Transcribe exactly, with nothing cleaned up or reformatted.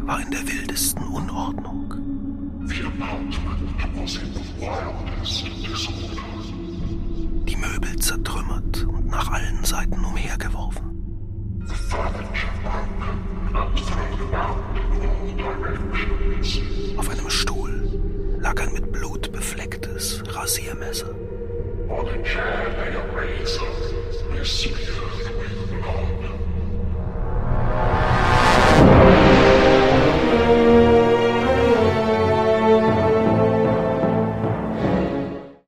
war in der wildesten Unordnung. Die Möbel zertrümmert und nach allen Seiten umhergeworfen. Auf einem Stuhl lag ein mit Blut beflecktes Rasiermesser. On a chair lay a razor, besmeared with blood.